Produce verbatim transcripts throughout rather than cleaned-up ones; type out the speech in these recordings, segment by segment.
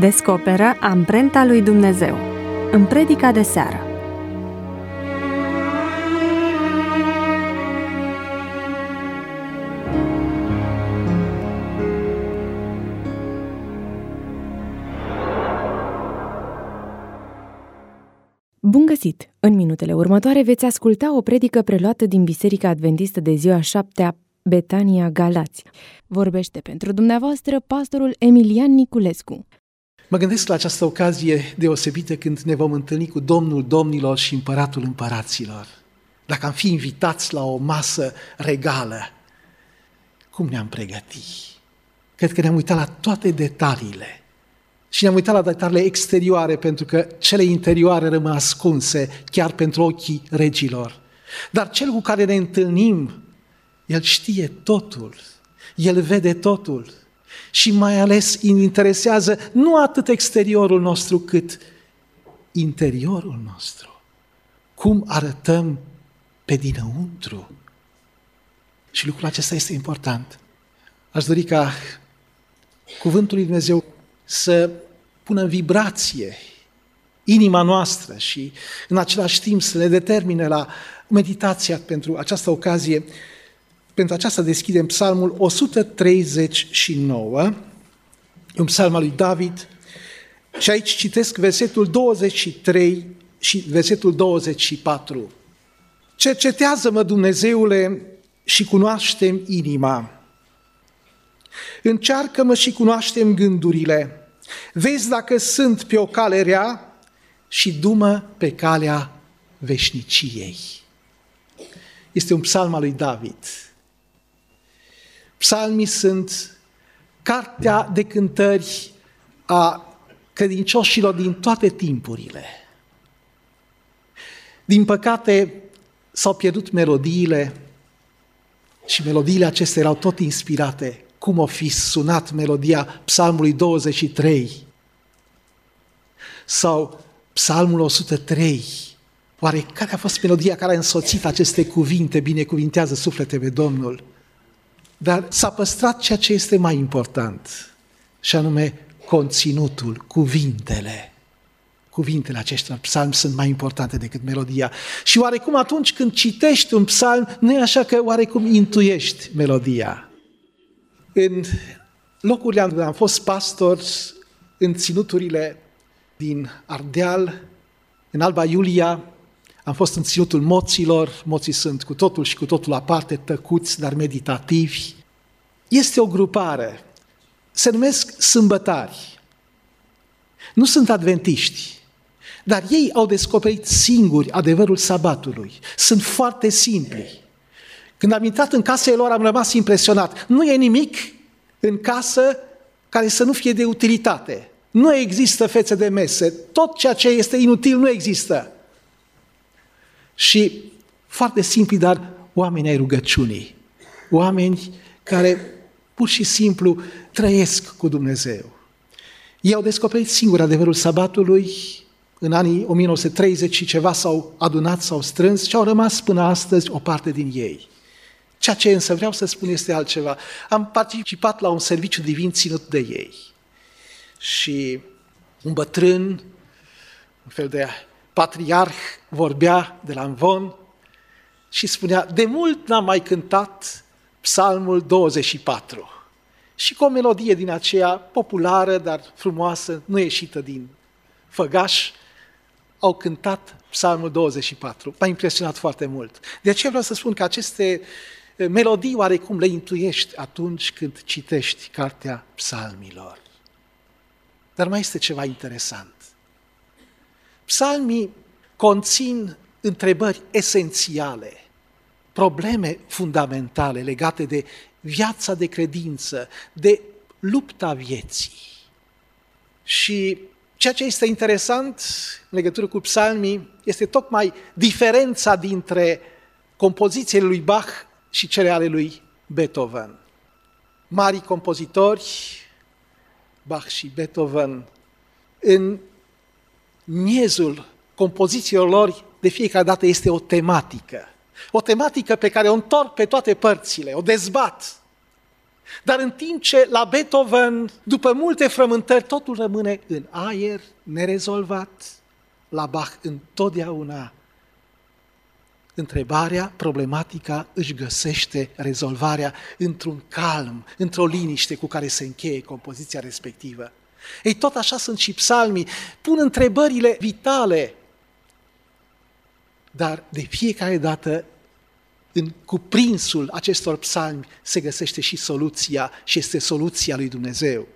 Descoperă amprenta lui Dumnezeu în predica de seară. Bun găsit! În minutele următoare veți asculta o predică preluată din Biserica Adventistă de ziua șaptea Betania Galați. Vorbește pentru dumneavoastră pastorul Emilian Niculescu. Mă gândesc la această ocazie deosebită când ne vom întâlni cu Domnul Domnilor și Împăratul Împăraților. Dacă am fi invitați la o masă regală, cum ne-am pregătit? Cred că ne-am uitat la toate detaliile. Și ne-am uitat la detaliile exterioare, pentru că cele interioare rămân ascunse chiar pentru ochii regilor. Dar cel cu care ne întâlnim, el știe totul, el vede totul. Și mai ales îi interesează nu atât exteriorul nostru, cât interiorul nostru. Cum arătăm pe dinăuntru. Și lucrul acesta este important. Aș dori ca cuvântul lui Dumnezeu să pună în vibrație inima noastră și în același timp să ne determine la meditația pentru această ocazie. Pentru aceasta deschidem Psalmul o sută treizeci și nouă, un psalm al lui David, și aici citesc versetul douăzeci și trei și versetul douăzeci și patru. Cercetează-mă, Dumnezeule, și cunoaște-mi inima. Încearcă-mă și cunoaște-mi gândurile. Vezi dacă sunt pe o cale rea și du-mă pe calea veșniciei. Este un psalm al lui David. Psalmii sunt cartea de cântări a credincioșilor din toate timpurile. Din păcate, s-au pierdut melodiile și melodiile acestea erau tot inspirate. Cum o fi sunat melodia Psalmului douăzeci și trei sau Psalmul o sută trei? Oare care a fost melodia care a însoțit aceste cuvinte? Binecuvintează suflete pe Domnul. Dar s-a păstrat ceea ce este mai important, și anume conținutul, cuvintele. Cuvintele acestor psalmi sunt mai importante decât melodia. Și oarecum atunci când citești un psalm, nu e așa că oarecum intuiești melodia. În locurile unde am fost pastor, în ținuturile din Ardeal, în Alba Iulia, am fost în ținutul moților. Moții sunt cu totul și cu totul aparte, tăcuți, dar meditativi. Este o grupare, se numesc sâmbătari. Nu sunt adventiști, dar ei au descoperit singuri adevărul sabatului. Sunt foarte simpli. Când am intrat în casele lor, am rămas impresionat. Nu e nimic în casă care să nu fie de utilitate. Nu există fețe de mese. Tot ceea ce este inutil nu există. Și foarte simpli, dar oameni ai rugăciunii. Oameni care pur și simplu trăiesc cu Dumnezeu. Ei au descoperit singur adevărul sabatului. În anii o mie nouă sute treizeci și ceva s-au adunat, s-au strâns și au rămas până astăzi o parte din ei. Ceea ce însă vreau să spun este altceva. Am participat la un serviciu divin ținut de ei. Și un bătrân, un fel de patriarh, vorbea de la amvon și spunea: de mult n-am mai cântat Psalmul douăzeci și patru. Și cu o melodie din aceea populară, dar frumoasă, nu ieșită din făgaș, au cântat Psalmul douăzeci și patru. M-a impresionat foarte mult. De aceea vreau să spun că aceste melodii oarecum le intuiești atunci când citești cartea psalmilor. Dar mai este ceva interesant. Psalmii conțin întrebări esențiale, probleme fundamentale legate de viața de credință, de lupta vieții. Și ceea ce este interesant în legătură cu psalmii este tocmai diferența dintre compozițiile lui Bach și cele ale lui Beethoven. Mari compozitori, Bach și Beethoven, în miezul compozițiilor lor de fiecare dată este o tematică. O tematică pe care o întorc pe toate părțile, o dezbat. Dar în timp ce la Beethoven, după multe frământări, totul rămâne în aer, nerezolvat, la Bach întotdeauna întrebarea, problematica își găsește rezolvarea într-un calm, într-o liniște cu care se încheie compoziția respectivă. Ei, tot așa sunt și psalmii, pun întrebările vitale, dar de fiecare dată în cuprinsul acestor psalmi se găsește și soluția, și este soluția lui Dumnezeu.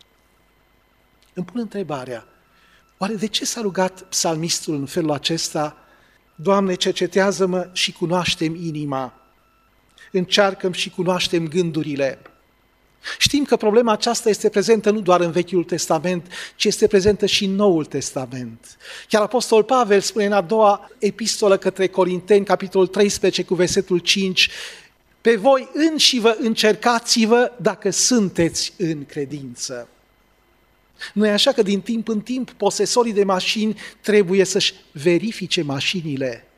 Îmi pun întrebarea, oare de ce s-a rugat psalmistul în felul acesta? Doamne, cercetează-mă și cunoaște-mi inima, încearcă-mi și cunoaște-mi gândurile. Știm că problema aceasta este prezentă nu doar în Vechiul Testament, ci este prezentă și în Noul Testament. Chiar Apostol Pavel spune în a doua epistolă către Corinteni, capitolul treisprezece cu versetul cinci, pe voi înși vă încercați-vă dacă sunteți în credință. Nu e așa că din timp în timp posesorii de mașini trebuie să-și verifice mașinile?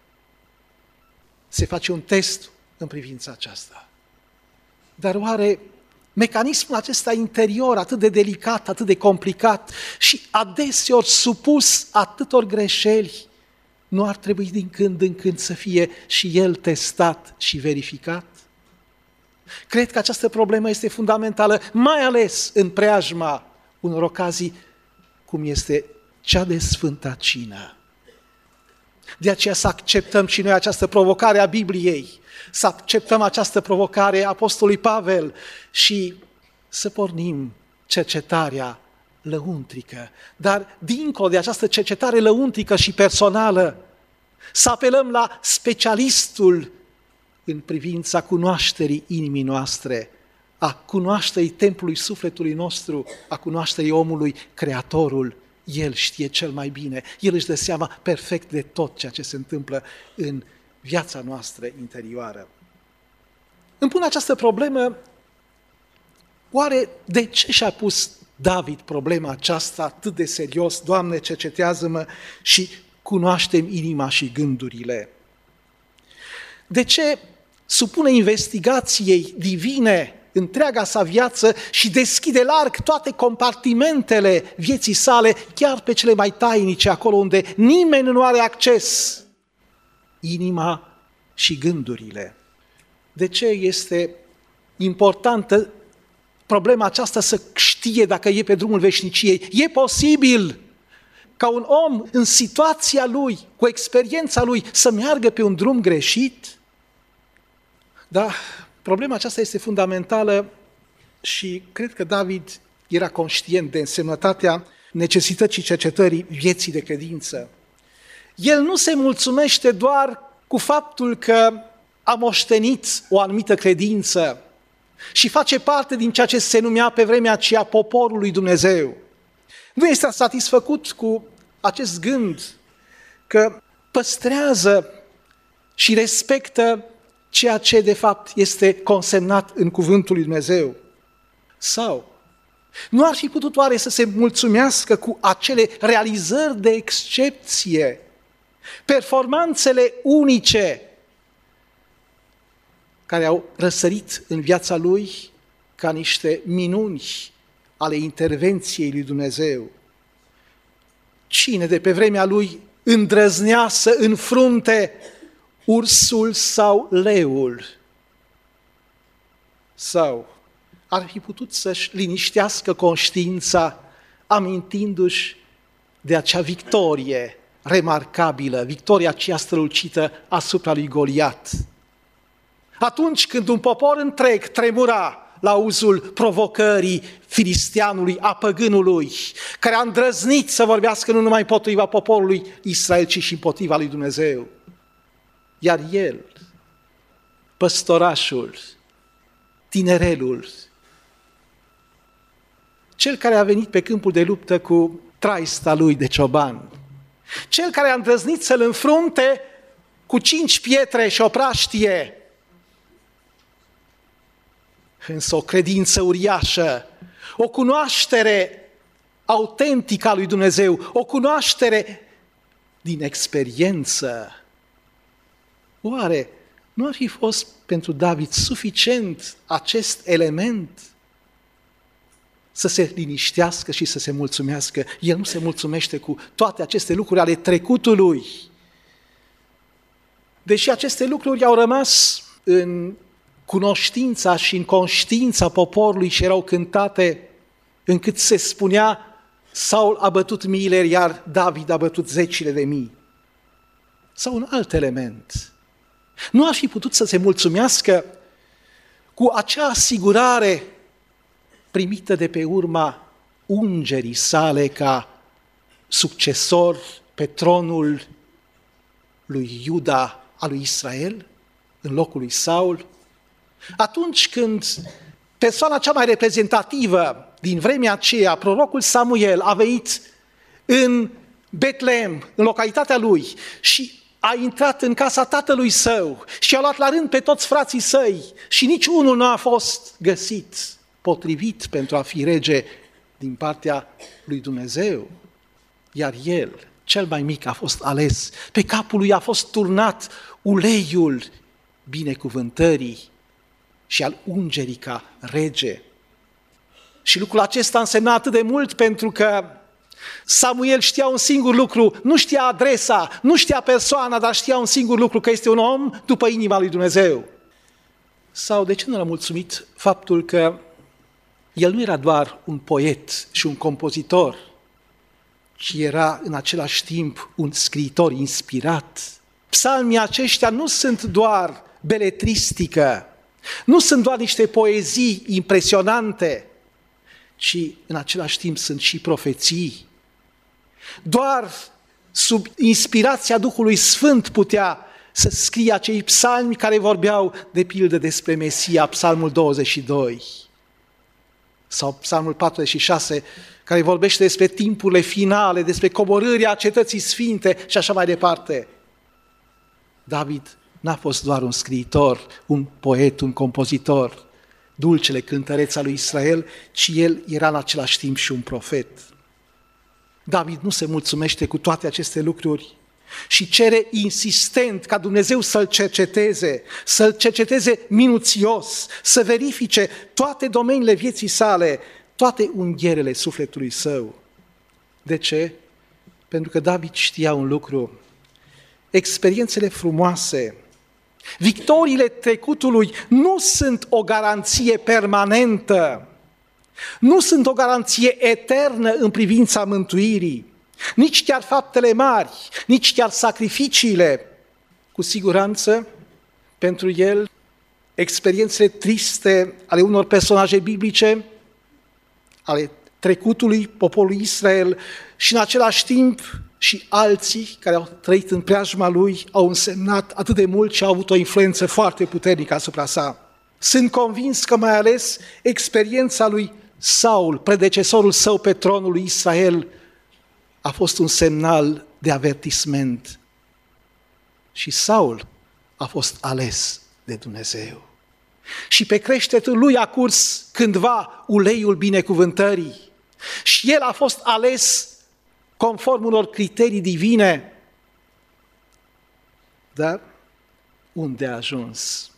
Se face un test în privința aceasta. Dar oare mecanismul acesta interior atât de delicat, atât de complicat și adeseori supus atâtor greșeli, nu ar trebui din când în când să fie și el testat și verificat? Cred că această problemă este fundamentală, mai ales în preajma unor ocazii cum este cea de Sfânta Cină. De aceea să acceptăm și noi această provocare a Bibliei, să acceptăm această provocare a Apostolului Pavel și să pornim cercetarea lăuntrică. Dar dincolo de această cercetare lăuntrică și personală, să apelăm la specialistul în privința cunoașterii inimii noastre, a cunoașterii templului sufletului nostru, a cunoașterii omului, Creatorul. El știe cel mai bine, El își dă seama perfect de tot ceea ce se întâmplă în viața noastră interioară. Îmi pun această problemă, oare de ce și-a pus David problema aceasta atât de serios? Doamne, cercetează-mă și cunoaște-mi inima și gândurile. De ce supune investigației divine întreaga sa viață și deschide larg toate compartimentele vieții sale, chiar pe cele mai tainice, acolo unde nimeni nu are acces? Inima și gândurile. De ce este importantă problema aceasta să știe dacă e pe drumul veșniciei? E posibil ca un om în situația lui, cu experiența lui, să meargă pe un drum greșit? Da, problema aceasta este fundamentală și cred că David era conștient de însemnătatea necesității cercetării vieții de credință. El nu se mulțumește doar cu faptul că a moștenit o anumită credință și face parte din ceea ce se numea pe vremea aceea poporul lui Dumnezeu. Nu este satisfăcut cu acest gând că păstrează și respectă ceea ce de fapt este consemnat în cuvântul lui Dumnezeu. Sau nu ar fi putut oare să se mulțumească cu acele realizări de excepție, performanțele unice care au răsărit în viața lui ca niște minuni ale intervenției lui Dumnezeu? Cine de pe vremea lui îndrăznea să înfrunte ursul sau leul? Sau ar fi putut să-și liniștească conștiința amintindu-și de acea victorie remarcabilă, victoria aceea strălucită asupra lui Goliat. Atunci când un popor întreg tremura la auzul provocării filisteanului, a păgânului, care a îndrăznit să vorbească nu numai împotriva poporului Israel, ci și împotriva lui Dumnezeu. Iar el, păstorașul, tinerelul, cel care a venit pe câmpul de luptă cu traista lui de cioban, cel care a îndrăznit să-l înfrunte cu cinci pietre și o praștie, însă o credință uriașă, o cunoaștere autentică a lui Dumnezeu, o cunoaștere din experiență. Oare nu ar fi fost pentru David suficient acest element să se liniștească și să se mulțumească. El nu se mulțumește cu toate aceste lucruri ale trecutului. Deși aceste lucruri au rămas în cunoștința și în conștiința poporului și erau cântate, încât se spunea, Saul a bătut miile, iar David a bătut zecile de mii. Sau un alt element. Nu ar fi putut să se mulțumească cu acea asigurare primită de pe urma ungerii sale ca succesor pe tronul lui Iuda, al lui Israel, în locul lui Saul? Atunci când persoana cea mai reprezentativă din vremea aceea, prorocul Samuel, a venit în Betlehem, în localitatea lui, și a intrat în casa tatălui său și a luat la rând pe toți frații săi și nici unul nu a fost găsit potrivit pentru a fi rege din partea lui Dumnezeu. Iar el, cel mai mic, a fost ales. Pe capul lui a fost turnat uleiul binecuvântării și al ungerii ca rege. Și lucrul acesta însemna atât de mult pentru că Samuel știa un singur lucru, nu știa adresa, nu știa persoana, dar știa un singur lucru, că este un om după inima lui Dumnezeu. Sau de ce nu l-a mulțumit faptul că el nu era doar un poet și un compozitor, ci era în același timp un scriitor inspirat. Psalmii aceștia nu sunt doar beletristică, nu sunt doar niște poezii impresionante, ci în același timp sunt și profeții. Doar sub inspirația Duhului Sfânt putea să scrie acei psalmi care vorbeau de pildă despre Mesia, psalmul douăzeci și doi. Sau psalmul patruzeci și șase, care vorbește despre timpurile finale, despre coborârea cetății sfinte și așa mai departe. David n-a fost doar un scriitor, un poet, un compozitor, dulcele cântăreț al lui Israel, ci el era în același timp și un profet. David nu se mulțumește cu toate aceste lucruri și cere insistent ca Dumnezeu să-l cerceteze, să-l cerceteze minuțios, să verifice toate domeniile vieții sale, toate unghierele sufletului său. De ce? Pentru că David știa un lucru: experiențele frumoase, victoriile trecutului nu sunt o garanție permanentă, nu sunt o garanție eternă în privința mântuirii, nici chiar faptele mari, nici chiar sacrificiile. Cu siguranță, pentru el, experiențele triste ale unor personaje biblice, ale trecutului poporului Israel și în același timp și alții care au trăit în preajma lui au însemnat atât de mult și au avut o influență foarte puternică asupra sa. Sunt convins că mai ales experiența lui Saul, predecesorul său pe tronul lui Israel, a fost un semnal de avertisment. Și Saul a fost ales de Dumnezeu. Și pe creștetul lui a curs cândva uleiul binecuvântării. Și el a fost ales conform unor criterii divine. Dar unde a ajuns?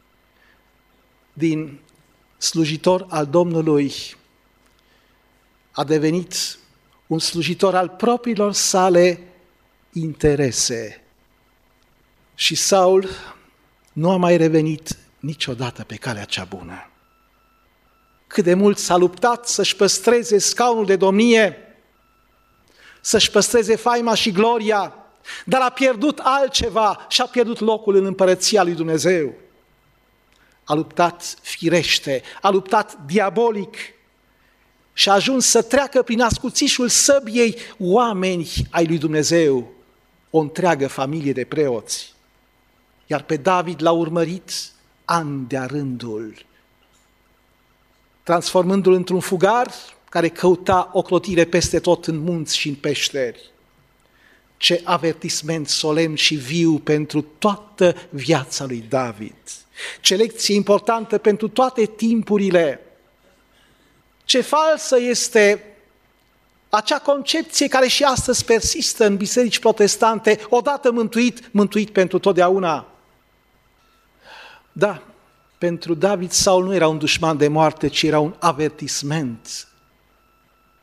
Din slujitor al Domnului a devenit un slujitor al propriilor sale interese. Și Saul nu a mai revenit niciodată pe calea cea bună. Cât de mult s-a luptat să-și păstreze scaunul de domnie, să-și păstreze faima și gloria, dar a pierdut altceva și a pierdut locul în împărăția lui Dumnezeu. A luptat firește, a luptat diabolic și a ajuns să treacă prin ascuțișul săbiei oameni ai lui Dumnezeu, o întreagă familie de preoți. Iar pe David l-a urmărit ani de-a rândul, transformându-l într-un fugar care căuta ocrotire peste tot în munți și în peșteri. Ce avertisment solemn și viu pentru toată viața lui David! Ce lecție importantă pentru toate timpurile! Ce falsă este acea concepție care și astăzi persistă în biserici protestante: odată mântuit, mântuit pentru totdeauna. Da, pentru David Saul nu era un dușman de moarte, ci era un avertisment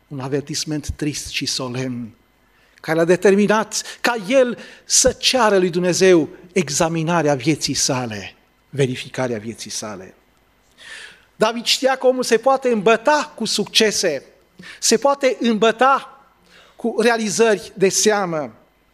un avertisment trist și solemn, care l-a determinat ca el să ceară lui Dumnezeu examinarea vieții sale, verificarea vieții sale. David știa că omul se poate îmbăta cu succese, se poate îmbăta cu realizări de seamă,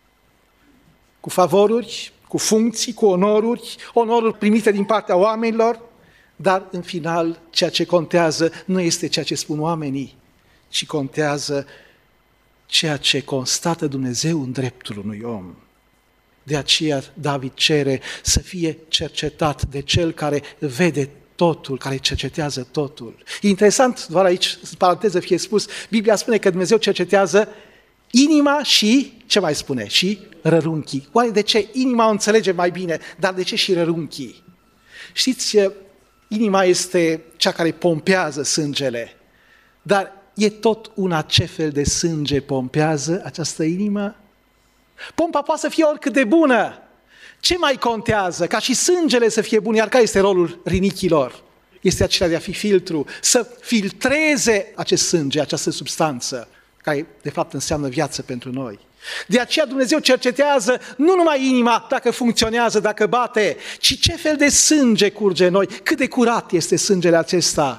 cu favoruri, cu funcții, cu onoruri, onoruri primite din partea oamenilor, dar în final ceea ce contează nu este ceea ce spun oamenii, ci contează ceea ce constată Dumnezeu în dreptul unui om. De aceea David cere să fie cercetat de cel care vede totul, care cercetează totul. E interesant, doar aici, în paranteză fie spus, Biblia spune că Dumnezeu cercetează inima și, ce mai spune, și rărunchii. Oare de ce? Inima o înțelege mai bine, dar de ce și rărunchii? Știți, inima este cea care pompează sângele, dar e tot una ce fel de sânge pompează această inimă? Pompa poate să fie oricât de bună. Ce mai contează? Ca și sângele să fie bun, iar care este rolul rinichilor? Este acela de a fi filtru, să filtreze acest sânge, această substanță, care de fapt înseamnă viață pentru noi. De aceea Dumnezeu cercetează nu numai inima dacă funcționează, dacă bate, ci ce fel de sânge curge în noi, cât de curat este sângele acesta.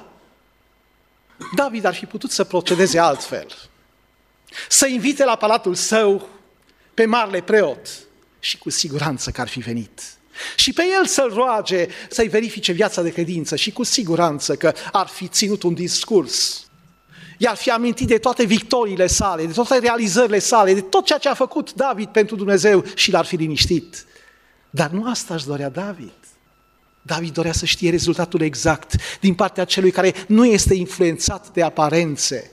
David ar fi putut să procedeze altfel, să invite la palatul său pe marele preot și cu siguranță că ar fi venit. Și pe el să-l roage să-i verifice viața de credință și cu siguranță că ar fi ținut un discurs. I-ar fi amintit de toate victoriile sale, de toate realizările sale, de tot ceea ce a făcut David pentru Dumnezeu și l-ar fi liniștit. Dar nu asta își dorea David. David dorea să știe rezultatul exact din partea celui care nu este influențat de aparențe.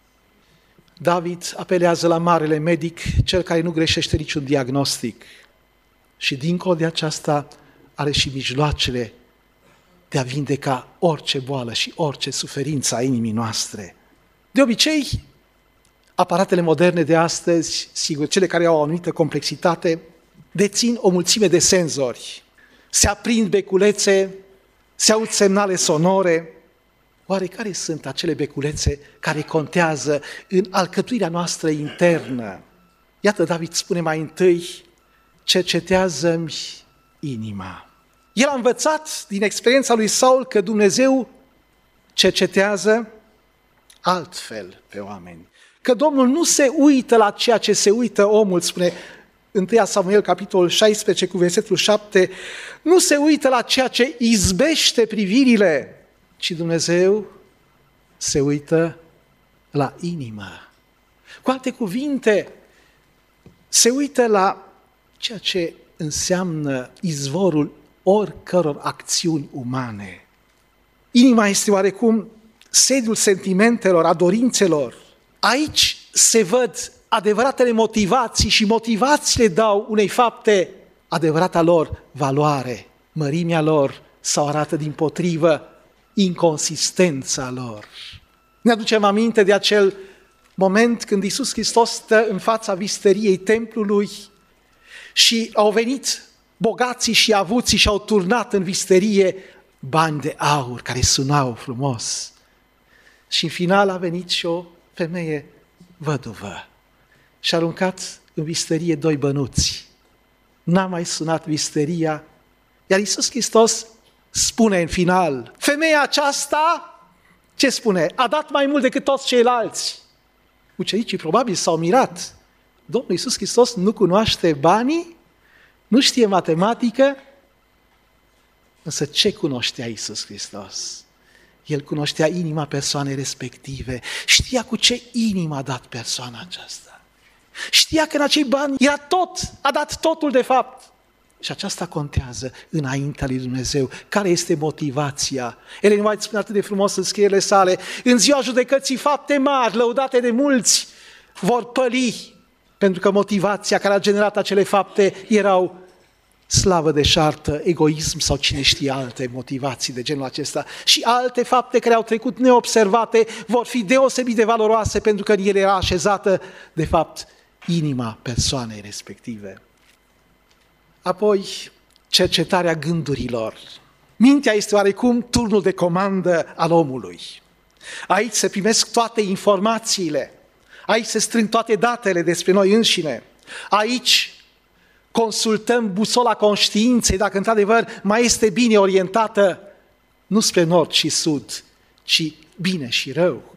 David apelează la marele medic, cel care nu greșește niciun diagnostic. Și dincolo de aceasta are și mijloacele de a vindeca orice boală și orice suferință a inimii noastre. De obicei, aparatele moderne de astăzi, sigur, cele care au o anumită complexitate, dețin o mulțime de senzori. Se aprind beculețe, se aud semnale sonore. Oare care sunt acele beculețe care contează în alcătuirea noastră internă? Iată, David spune mai întâi, cercetează-mi inima. El a învățat din experiența lui Saul că Dumnezeu cercetează altfel pe oameni. Că Domnul nu se uită la ceea ce se uită omul, spune întâi Samuel, capitolul șaisprezece, cu versetul șapte, nu se uită la ceea ce izbește privirile, ci Dumnezeu se uită la inimă. Cu alte cuvinte, se uită la ceea ce înseamnă izvorul oricăror acțiuni umane. Inima este oarecum sediul sentimentelor, a dorințelor. Aici se văd adevăratele motivații și motivațiile dau unei fapte adevărata lor valoare, mărimea lor sau arată dimpotrivă inconsistența lor. Ne aducem aminte de acel moment când Iisus Hristos stă în fața visteriei templului și au venit bogații și avuții și au turnat în visterie bani de aur care sunau frumos. Și în final a venit și o femeie văduvă și a aruncat în visterie doi bănuți. N-a mai sunat visteria, iar Iisus Hristos spune în final, femeia aceasta, ce spune? A dat mai mult decât toți ceilalți. Ucenicii probabil s-au mirat. Domnul Iisus Hristos nu cunoaște banii, nu știe matematică, însă ce cunoștea Iisus Hristos? El cunoștea inima persoanei respective, știa cu ce inimă a dat persoana aceasta. Știa că în acei bani era tot, a dat totul de fapt. Și aceasta contează înaintea lui Dumnezeu. Care este motivația? Ellen White spune atât de frumos în scrierile sale, în ziua judecății fapte mari, lăudate de mulți, vor păli, pentru că motivația care a generat acele fapte erau slavă deșartă, egoism sau cine știe alte motivații de genul acesta. Și alte fapte care au trecut neobservate vor fi deosebit de valoroase pentru că în ele era așezată, de fapt, inima persoanei respective. Apoi, cercetarea gândurilor. Mintea este oarecum turnul de comandă al omului. Aici se primesc toate informațiile. Aici se strâng toate datele despre noi înșine. Aici consultăm busola conștiinței dacă într-adevăr mai este bine orientată nu spre nord și sud, ci bine și rău.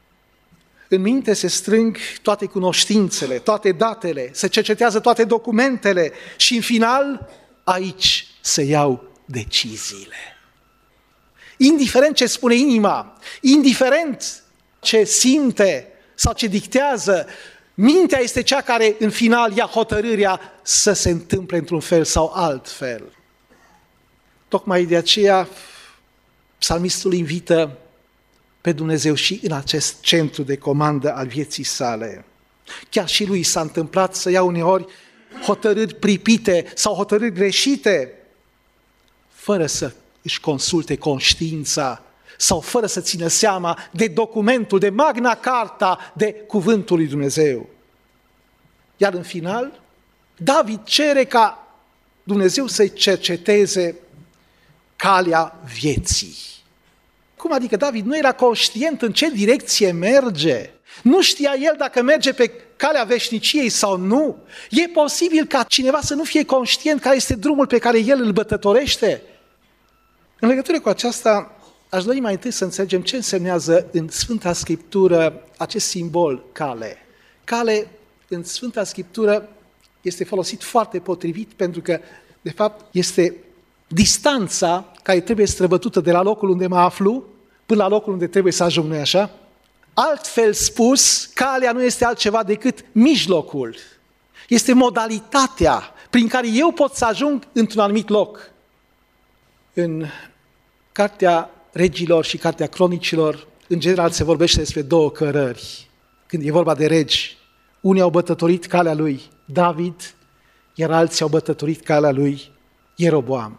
În minte se strâng toate cunoștințele, toate datele, se cercetează toate documentele și în final aici se iau deciziile. Indiferent ce spune inima, indiferent ce simte sau ce dictează, mintea este cea care în final ia hotărârea să se întâmple într-un fel sau alt fel. Tocmai de aceea psalmistul invită pe Dumnezeu și în acest centru de comandă al vieții sale. Chiar și lui s-a întâmplat să ia uneori hotărâri pripite sau hotărâri greșite, fără să își consulte conștiința sau fără să țină seama de documentul, de Magna Carta, de cuvântul lui Dumnezeu. Iar în final, David cere ca Dumnezeu să-i cerceteze calea vieții. Cum adică David nu era conștient în ce direcție merge? Nu știa el dacă merge pe calea veșniciei sau nu? E posibil ca cineva să nu fie conștient care este drumul pe care el îl bătătorește? În legătură cu aceasta, aș dori mai întâi să înțelegem ce însemnează în Sfânta Scriptură acest simbol cale. Cale în Sfânta Scriptură este folosit foarte potrivit pentru că, de fapt, este distanța care trebuie străbătută de la locul unde mă aflu până la locul unde trebuie să ajung, nu-i așa? Altfel spus, calea nu este altceva decât mijlocul. Este modalitatea prin care eu pot să ajung într-un anumit loc. În Cartea Regilor și Cartea Cronicilor, în general se vorbește despre două cărări. Când e vorba de regi, unii au bătătorit calea lui David, iar alții au bătătorit calea lui Ieroboam.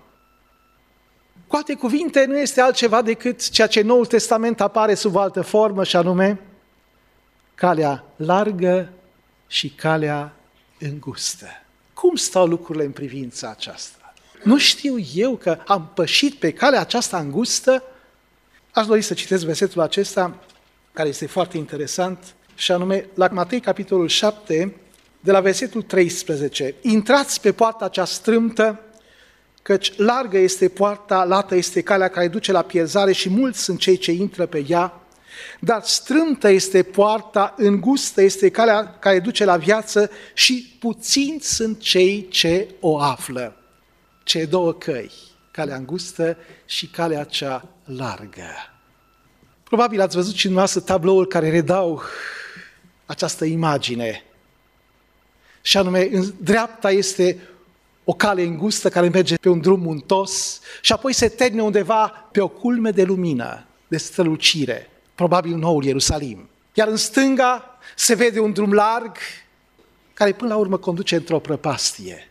Cu alte cuvinte, nu este altceva decât ceea ce în Noul Testament apare sub altă formă, și anume calea largă și calea îngustă. Cum stau lucrurile în privința aceasta? Nu știu eu că am pășit pe calea aceasta îngustă? Aș dori să citesc versetul acesta, care este foarte interesant, și anume la Matei, capitolul șapte, de la versetul treisprezece. Intrați pe poarta cea strâmtă, căci largă este poarta, lată este calea care duce la pierzare și mulți sunt cei ce intră pe ea, dar strâmtă este poarta, îngustă este calea care duce la viață și puțini sunt cei ce o află. Ce două căi, calea îngustă și calea cea largă. Probabil ați văzut și dumneavoastră tabloul care redau această imagine. Și anume, în dreapta este o cale îngustă care merge pe un drum muntos și apoi se termină undeva pe o culme de lumină, de strălucire, probabil noul Ierusalim. Iar în stânga se vede un drum larg care până la urmă conduce într-o prăpastie.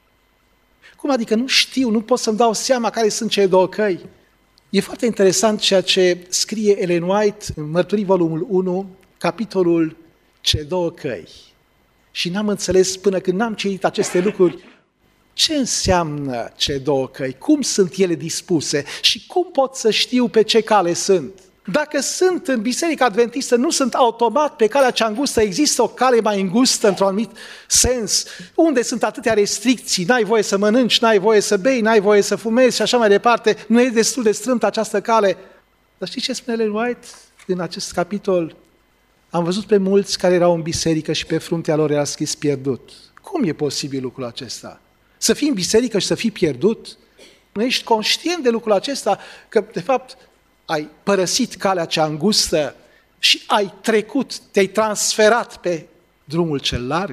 Cum adică nu știu, nu pot să-mi dau seama care sunt cele două căi? E foarte interesant ceea ce scrie Ellen White în Mărturii, volumul unu, capitolul Cele două căi. Și n-am înțeles până când n-am citit aceste lucruri ce înseamnă cele două căi, cum sunt ele dispuse și cum pot să știu pe ce cale sunt. Dacă sunt în Biserica Adventistă, nu sunt automat pe calea cea îngustă, există o cale mai îngustă într-un anumit sens, unde sunt atâtea restricții, n-ai voie să mănânci, n-ai voie să bei, n-ai voie să fumezi și așa mai departe, nu e destul de strâmtă această cale. Dar știți ce spune Ellen White în acest capitol? Am văzut pe mulți care erau în biserică și pe fruntea lor era scris pierdut. Cum e posibil lucrul acesta? Să fii în biserică și să fii pierdut? Nu ești conștient de lucrul acesta, că de fapt ai părăsit calea cea îngustă și ai trecut, te-ai transferat pe drumul cel larg?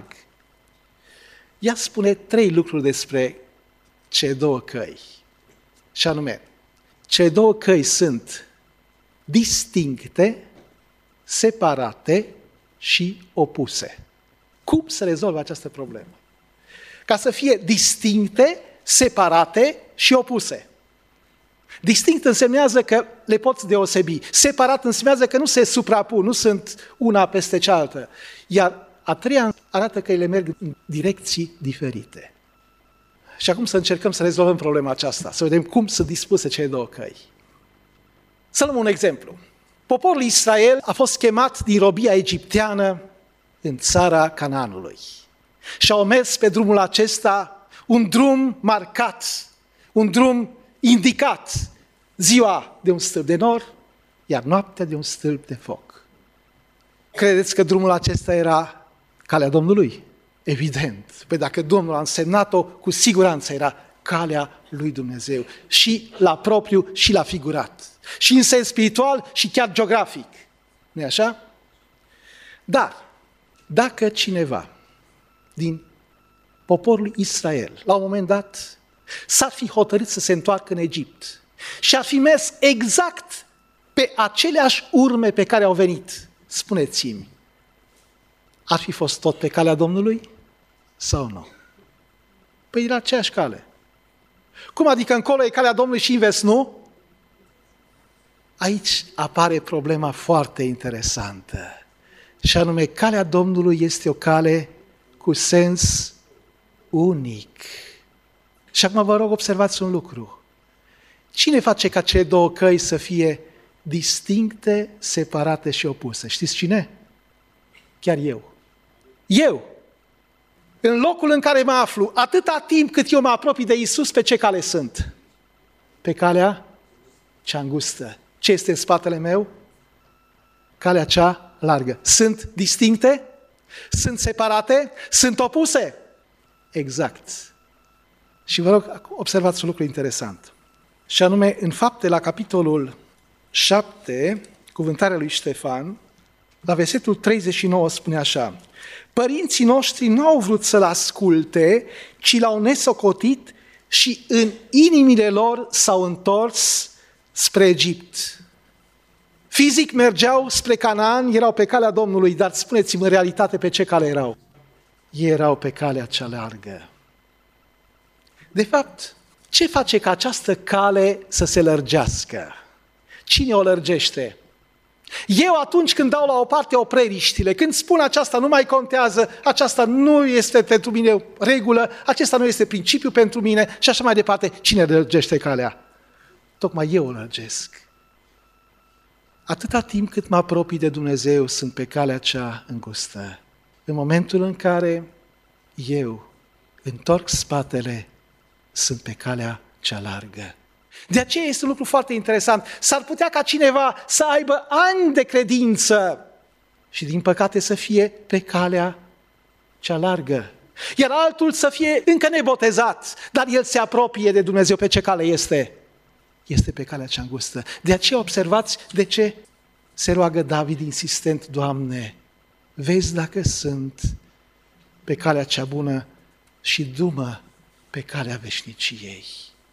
Ea spune trei lucruri despre cele două căi. Și anume, cele două căi sunt distincte, separate și opuse. Cum se rezolvă această problemă? Ca să fie distincte, separate și opuse. Distinct însemnează că le poți deosebi. Separat însemnează că nu se suprapun, nu sunt una peste cealaltă. Iar a treia arată că ele merg în direcții diferite. Și acum să încercăm să rezolvăm problema aceasta, să vedem cum sunt dispuse cele două căi. Să luăm un exemplu. Poporul Israel a fost chemat din robia egipteană în țara Canaanului. Și au mers pe drumul acesta, un drum marcat, un drum indicat, ziua de un stâlp de nor, iar noaptea de un stâlp de foc. Credeți că drumul acesta era calea Domnului? Evident. Păi dacă Domnul a însemnat-o, cu siguranță era calea lui Dumnezeu. Și la propriu și la figurat. Și în sens spiritual și chiar geografic. Nu-i așa? Dar, dacă cineva din poporul Israel, la un moment dat, s-ar fi hotărât să se întoarcă în Egipt și ar fi mers exact pe aceleași urme pe care au venit, spuneți-mi, ar fi fost tot pe calea Domnului sau nu? Păi era aceeași cale. Cum adică încolo e calea Domnului și invers nu? Aici apare problema foarte interesantă. Și anume, calea Domnului este o cale cu sens unic. Și acum vă rog, observați un lucru. Cine face ca cele două căi să fie distincte, separate și opuse? Știți cine? Chiar eu. Eu, în locul în care mă aflu, atâta timp cât eu mă apropii de Iisus, pe ce cale sunt? Pe calea cea îngustă. Ce este în spatele meu? Calea cea largă. Sunt distincte? Sunt separate? Sunt opuse? Exact. Și vă rog, observați un lucru interesant. Și anume, în Fapte, la capitolul șapte, cuvântarea lui Ștefan, la versetul treizeci și nouă spune așa: părinții noștri nu au vrut să-l asculte, ci l-au nesocotit și în inimile lor s-au întors spre Egipt. Fizic mergeau spre Canaan, erau pe calea Domnului, dar spuneți-mi în realitate pe ce cale erau? Ei erau pe calea cea largă. De fapt, ce face ca această cale să se lărgească? Cine o lărgește? Eu atunci când dau la o parte opreliștile, când spun aceasta nu mai contează, aceasta nu este pentru mine regulă, acesta nu este principiu pentru mine și așa mai departe, cine lărgește calea? Tocmai eu o lărgesc. Atâta timp cât mă apropii de Dumnezeu, sunt pe calea cea îngustă. În momentul în care eu întorc spatele, sunt pe calea cea largă. De aceea este un lucru foarte interesant. S-ar putea ca cineva să aibă ani de credință și din păcate să fie pe calea cea largă. Iar altul să fie încă nebotezat, dar el se apropie de Dumnezeu. Pe ce cale este? Este pe calea cea îngustă. De aceea observați de ce se roagă David insistent: Doamne, vezi dacă sunt pe calea cea bună și du-mă pe calea veșniciei.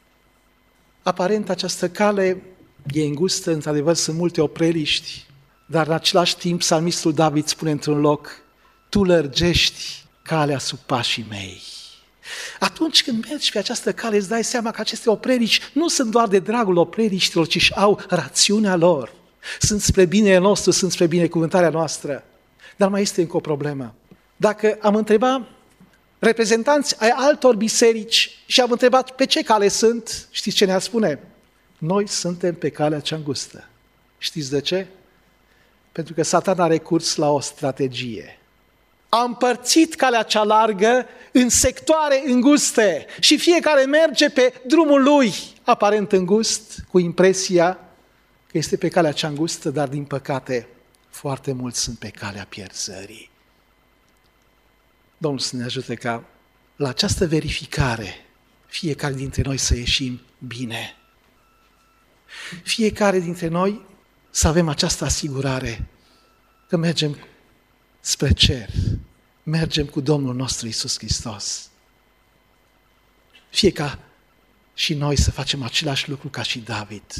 Aparent această cale e îngustă, într-adevăr sunt multe opreliști, dar în același timp psalmistul David spune într-un loc: Tu lărgești calea sub pașii mei. Atunci când mergi pe această cale, îți dai seama că aceste opreliști nu sunt doar de dragul opreliștilor, ci și au rațiunea lor. Sunt spre binele nostru, sunt spre binecuvântarea noastră. Dar mai este încă o problemă. Dacă am întrebat reprezentanți ai altor biserici și am întrebat pe ce cale sunt, știți ce ne-ar spune? Noi suntem pe calea cea îngustă. Știți de ce? Pentru că Satan a recurs la o strategie. A împărțit calea cea largă în sectoare înguste și fiecare merge pe drumul lui, aparent îngust, cu impresia că este pe calea cea îngustă, dar din păcate foarte mulți sunt pe calea pierzării. Domnul să ne ajute ca la această verificare fiecare dintre noi să ieșim bine. Fiecare dintre noi să avem această asigurare că mergem spre cer, mergem cu Domnul nostru Iisus Hristos. Fie ca și noi să facem același lucru ca și David.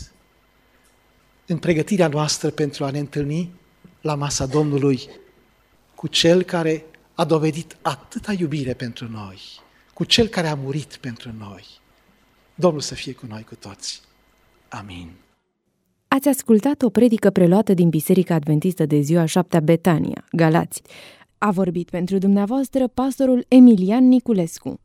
În pregătirea noastră pentru a ne întâlni la masa Domnului cu Cel care a dovedit atâta iubire pentru noi, cu Cel care a murit pentru noi. Domnul să fie cu noi cu toți. Amin. Ați ascultat o predică preluată din Biserica Adventistă de Ziua Șaptea Betania, Galați. A vorbit pentru dumneavoastră pastorul Emilian Niculescu.